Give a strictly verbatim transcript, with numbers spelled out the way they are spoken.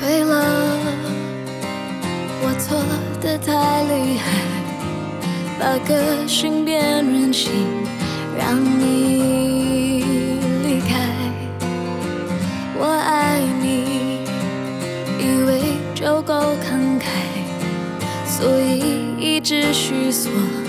对了，我错得太厉害，把个性变任性，让你离开。我爱你，以为就够慷慨，所以一直虚索。